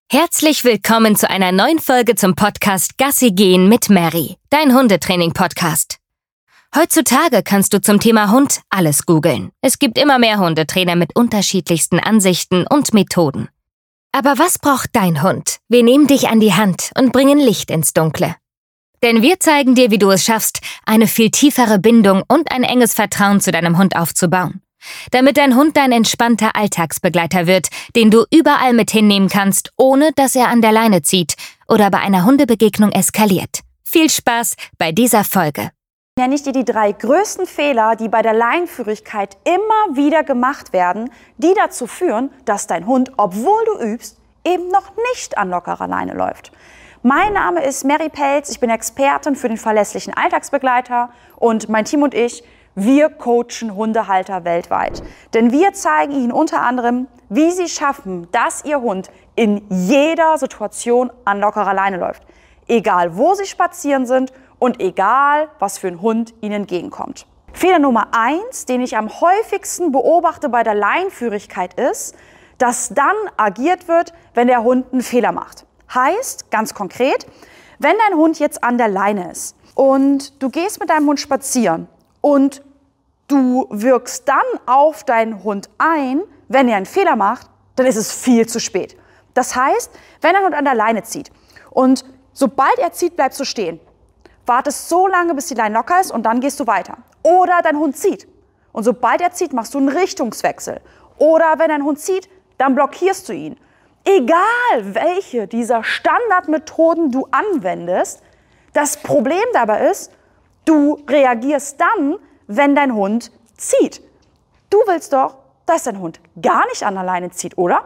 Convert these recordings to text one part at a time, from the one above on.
Herzlich willkommen zu einer neuen Folge zum Podcast Gassi gehen mit Mary, dein Hundetraining-Podcast. Heutzutage kannst du zum Thema Hund alles googeln. Es gibt immer mehr Hundetrainer mit unterschiedlichsten Ansichten und Methoden. Aber was braucht dein Hund? Wir nehmen dich an die Hand und bringen Licht ins Dunkle. Denn wir zeigen dir, wie du es schaffst, eine viel tiefere Bindung und ein enges Vertrauen zu deinem Hund aufzubauen. Damit dein Hund dein entspannter Alltagsbegleiter wird, den du überall mit hinnehmen kannst, ohne dass er an der Leine zieht oder bei einer Hundebegegnung eskaliert. Viel Spaß bei dieser Folge. Nenne ich dir die 3 größten Fehler, die bei der Leinenführigkeit immer wieder gemacht werden, die dazu führen, dass dein Hund, obwohl du übst, eben noch nicht an lockerer Leine läuft. Mein Name ist Mary Pelz, ich bin Expertin für den verlässlichen Alltagsbegleiter und mein Team und ich, wir coachen Hundehalter weltweit. Denn wir zeigen ihnen unter anderem, wie sie schaffen, dass ihr Hund in jeder Situation an lockerer Leine läuft. Egal wo sie spazieren sind und egal was für ein Hund ihnen entgegenkommt. Fehler Nummer 1, den ich am häufigsten beobachte bei der Leinenführigkeit ist, dass dann agiert wird, wenn der Hund einen Fehler macht. Heißt, ganz konkret, wenn dein Hund jetzt an der Leine ist und du gehst mit deinem Hund spazieren und du wirkst dann auf deinen Hund ein, wenn er einen Fehler macht, dann ist es viel zu spät. Das heißt, wenn dein Hund an der Leine zieht und sobald er zieht, bleibst du stehen. Wartest so lange, bis die Leine locker ist und dann gehst du weiter. Oder dein Hund zieht und sobald er zieht, machst du einen Richtungswechsel. Oder wenn dein Hund zieht, dann blockierst du ihn. Egal welche dieser Standardmethoden du anwendest, das Problem dabei ist, du reagierst dann, wenn dein Hund zieht. Du willst doch, dass dein Hund gar nicht an der Leine zieht, oder?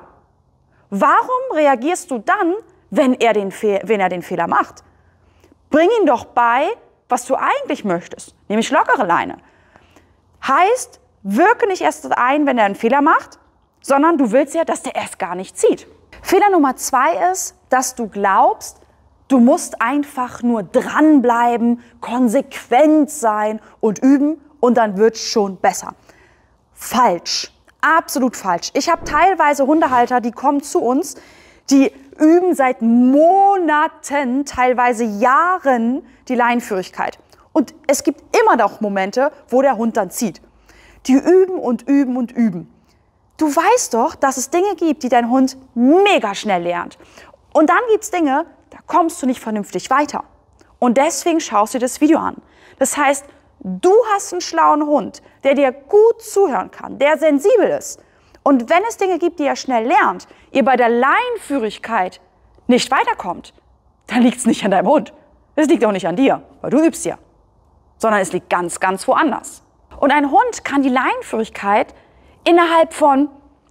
Warum reagierst du dann, wenn er den Fehler macht? Bring ihm doch bei, was du eigentlich möchtest, nämlich lockere Leine. Heißt, wirke nicht erst ein, wenn er einen Fehler macht, sondern du willst ja, dass der erst gar nicht zieht. Fehler Nummer 2 ist, dass du glaubst, du musst einfach nur dranbleiben, konsequent sein und üben und dann wird es schon besser. Falsch. Absolut falsch. Ich habe teilweise Hundehalter, die kommen zu uns, die üben seit Monaten, teilweise Jahren die Leinenführigkeit. Und es gibt immer noch Momente, wo der Hund dann zieht. Die üben und üben und üben. Du weißt doch, dass es Dinge gibt, die dein Hund mega schnell lernt. Und dann gibt es Dinge, da kommst du nicht vernünftig weiter. Und deswegen schaust du dir das Video an. Das heißt, du hast einen schlauen Hund, der dir gut zuhören kann, der sensibel ist. Und wenn es Dinge gibt, die er schnell lernt, ihr bei der Leinenführigkeit nicht weiterkommt, dann liegt es nicht an deinem Hund. Es liegt auch nicht an dir, weil du übst ja. Sondern es liegt ganz, ganz woanders. Und ein Hund kann die Leinenführigkeit innerhalb von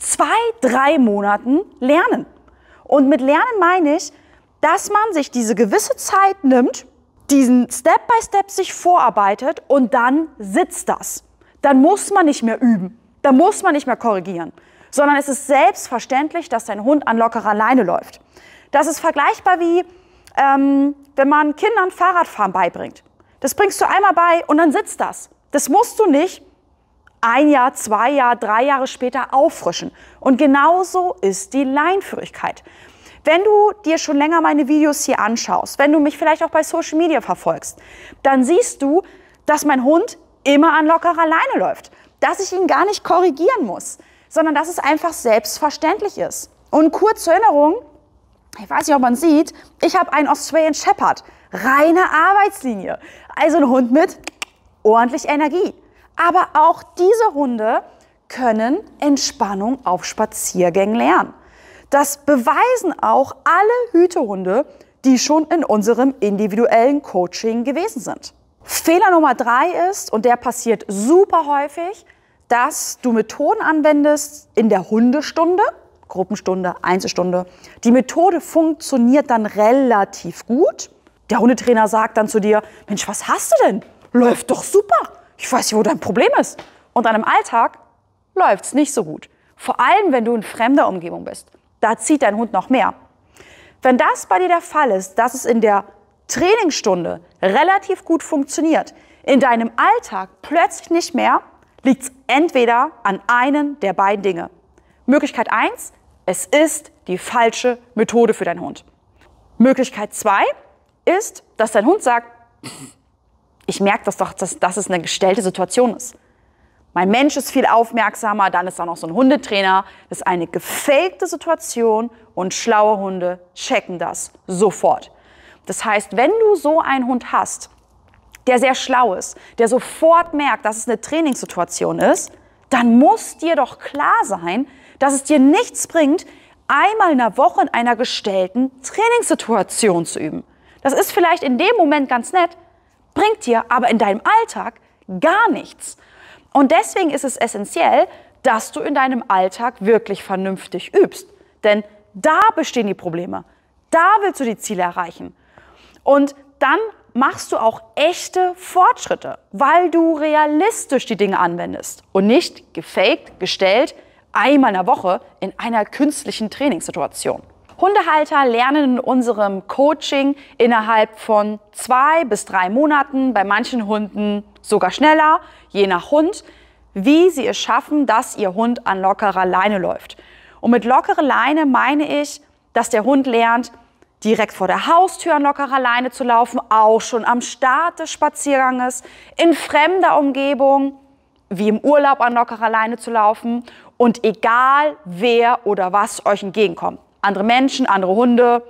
2-3 Monaten lernen. Und mit Lernen meine ich, dass man sich diese gewisse Zeit nimmt, diesen Step-by-Step sich vorarbeitet und dann sitzt das. Dann muss man nicht mehr üben, dann muss man nicht mehr korrigieren, sondern es ist selbstverständlich, dass dein Hund an lockerer Leine läuft. Das ist vergleichbar wie, wenn man Kindern Fahrradfahren beibringt. Das bringst du einmal bei und dann sitzt das. Das musst du nicht 1 Jahr, 2 Jahre, 3 Jahre später auffrischen. Und genauso ist die Leinenführigkeit. Wenn du dir schon länger meine Videos hier anschaust, wenn du mich vielleicht auch bei Social Media verfolgst, dann siehst du, dass mein Hund immer an lockerer Leine läuft. Dass ich ihn gar nicht korrigieren muss, sondern dass es einfach selbstverständlich ist. Und kurz zur Erinnerung, ich weiß nicht, ob man sieht, ich habe einen Australian Shepherd, reine Arbeitslinie. Also ein Hund mit ordentlich Energie. Aber auch diese Hunde können Entspannung auf Spaziergängen lernen. Das beweisen auch alle Hütehunde, die schon in unserem individuellen Coaching gewesen sind. Fehler Nummer 3 ist, und der passiert super häufig, dass du Methoden anwendest in der Hundestunde, Gruppenstunde, Einzelstunde. Die Methode funktioniert dann relativ gut. Der Hundetrainer sagt dann zu dir, Mensch, was hast du denn? Läuft doch super. Ich weiß nicht, wo dein Problem ist. Und dann im Alltag läuft es nicht so gut. Vor allem, wenn du in fremder Umgebung bist. Da zieht dein Hund noch mehr. Wenn das bei dir der Fall ist, dass es in der Trainingsstunde relativ gut funktioniert, in deinem Alltag plötzlich nicht mehr, liegt es entweder an einem der beiden Dinge. Möglichkeit 1, es ist die falsche Methode für deinen Hund. Möglichkeit 2 ist, dass dein Hund sagt, ich merke das doch, dass es eine gestellte Situation ist. Mein Mensch ist viel aufmerksamer, dann ist da noch so ein Hundetrainer. Das ist eine gefakte Situation und schlaue Hunde checken das sofort. Das heißt, wenn du so einen Hund hast, der sehr schlau ist, der sofort merkt, dass es eine Trainingssituation ist, dann muss dir doch klar sein, dass es dir nichts bringt, einmal in der Woche in einer gestellten Trainingssituation zu üben. Das ist vielleicht in dem Moment ganz nett, bringt dir aber in deinem Alltag gar nichts. Und deswegen ist es essentiell, dass du in deinem Alltag wirklich vernünftig übst. Denn da bestehen die Probleme. Da willst du die Ziele erreichen. Und dann machst du auch echte Fortschritte, weil du realistisch die Dinge anwendest und nicht gefaked, gestellt, einmal in der Woche in einer künstlichen Trainingssituation. Hundehalter lernen in unserem Coaching innerhalb von 2 bis 3 Monaten, bei manchen Hunden sogar schneller, je nach Hund, wie sie es schaffen, dass ihr Hund an lockerer Leine läuft. Und mit lockerer Leine meine ich, dass der Hund lernt, direkt vor der Haustür an lockerer Leine zu laufen, auch schon am Start des Spazierganges, in fremder Umgebung, wie im Urlaub an lockerer Leine zu laufen und egal wer oder was euch entgegenkommt. Andere Menschen, andere Hunde,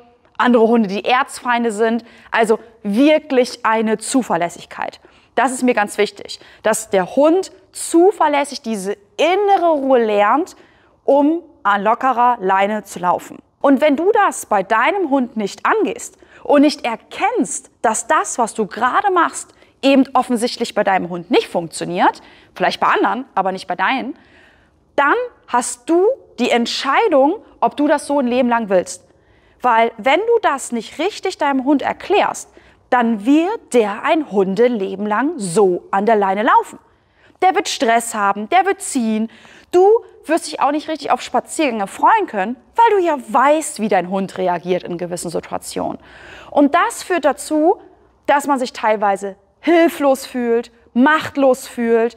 die Erzfeinde sind. Also wirklich eine Zuverlässigkeit. Das ist mir ganz wichtig, dass der Hund zuverlässig diese innere Ruhe lernt, um an lockerer Leine zu laufen. Und wenn du das bei deinem Hund nicht angehst und nicht erkennst, dass das, was du gerade machst, eben offensichtlich bei deinem Hund nicht funktioniert, vielleicht bei anderen, aber nicht bei deinen, dann hast du die Entscheidung, ob du das so ein Leben lang willst. Weil wenn du das nicht richtig deinem Hund erklärst, dann wird der ein Hundeleben lang so an der Leine laufen. Der wird Stress haben, der wird ziehen. Du wirst dich auch nicht richtig auf Spaziergänge freuen können, weil du ja weißt, wie dein Hund reagiert in gewissen Situationen. Und das führt dazu, dass man sich teilweise hilflos fühlt, machtlos fühlt,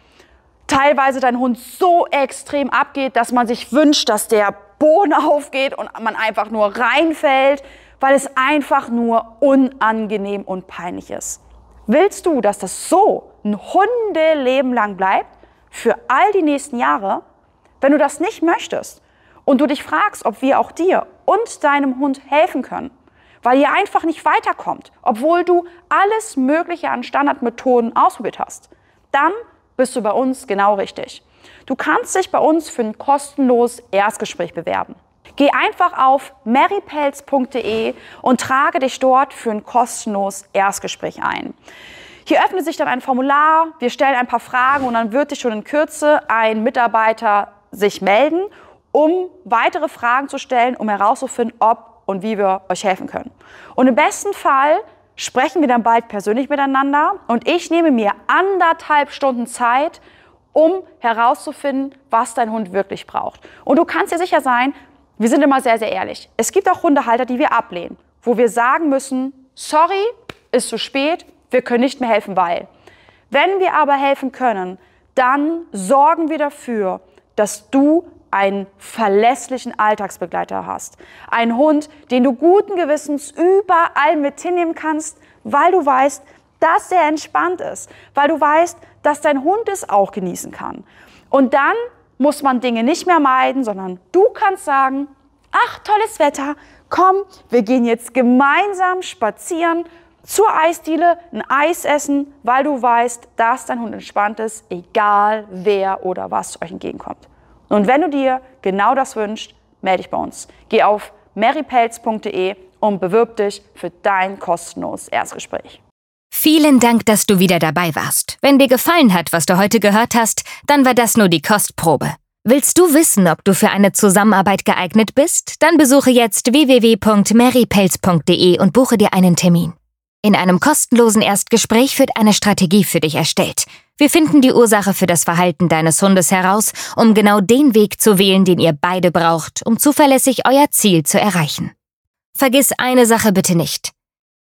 teilweise dein Hund so extrem abgeht, dass man sich wünscht, dass der Boden aufgeht und man einfach nur reinfällt, weil es einfach nur unangenehm und peinlich ist. Willst du, dass das so ein Hundeleben lang bleibt, für all die nächsten Jahre? Wenn du das nicht möchtest und du dich fragst, ob wir auch dir und deinem Hund helfen können, weil ihr einfach nicht weiterkommt, obwohl du alles Mögliche an Standardmethoden ausprobiert hast, dann bist du bei uns genau richtig. Du kannst dich bei uns für ein kostenloses Erstgespräch bewerben. Geh einfach auf marypelz.de und trage dich dort für ein kostenloses Erstgespräch ein. Hier öffnet sich dann ein Formular, wir stellen ein paar Fragen und dann wird dich schon in Kürze ein Mitarbeiter sich melden, um weitere Fragen zu stellen, um herauszufinden, ob und wie wir euch helfen können. Und im besten Fall sprechen wir dann bald persönlich miteinander und ich nehme mir 1,5 Stunden Zeit, um herauszufinden, was dein Hund wirklich braucht. Und du kannst dir sicher sein, wir sind immer sehr, sehr ehrlich. Es gibt auch Hundehalter, die wir ablehnen, wo wir sagen müssen, sorry, ist zu spät, wir können nicht mehr helfen, weil. Wenn wir aber helfen können, dann sorgen wir dafür, dass du einen verlässlichen Alltagsbegleiter hast. Einen Hund, den du guten Gewissens überall mit hinnehmen kannst, weil du weißt, dass er entspannt ist, weil du weißt, dass dein Hund es auch genießen kann. Und dann muss man Dinge nicht mehr meiden, sondern du kannst sagen, ach, tolles Wetter, komm, wir gehen jetzt gemeinsam spazieren, zur Eisdiele, ein Eis essen, weil du weißt, dass dein Hund entspannt ist, egal wer oder was euch entgegenkommt. Und wenn du dir genau das wünschst, melde dich bei uns. Geh auf marypelz.de und bewirb dich für dein kostenloses Erstgespräch. Vielen Dank, dass du wieder dabei warst. Wenn dir gefallen hat, was du heute gehört hast, dann war das nur die Kostprobe. Willst du wissen, ob du für eine Zusammenarbeit geeignet bist? Dann besuche jetzt www.marypelz.de und buche dir einen Termin. In einem kostenlosen Erstgespräch wird eine Strategie für dich erstellt. Wir finden die Ursache für das Verhalten deines Hundes heraus, um genau den Weg zu wählen, den ihr beide braucht, um zuverlässig euer Ziel zu erreichen. Vergiss eine Sache bitte nicht.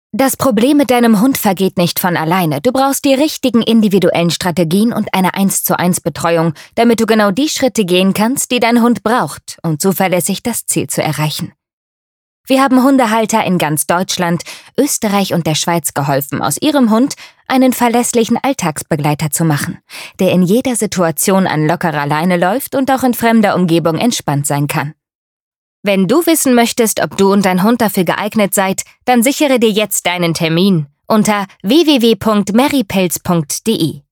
Das Problem mit deinem Hund vergeht nicht von alleine. Du brauchst die richtigen individuellen Strategien und eine 1:1 Betreuung, damit du genau die Schritte gehen kannst, die dein Hund braucht, um zuverlässig das Ziel zu erreichen. Wir haben Hundehalter in ganz Deutschland, Österreich und der Schweiz geholfen, aus ihrem Hund einen verlässlichen Alltagsbegleiter zu machen, der in jeder Situation an lockerer Leine läuft und auch in fremder Umgebung entspannt sein kann. Wenn du wissen möchtest, ob du und dein Hund dafür geeignet seid, dann sichere dir jetzt deinen Termin unter www.merrypelz.de.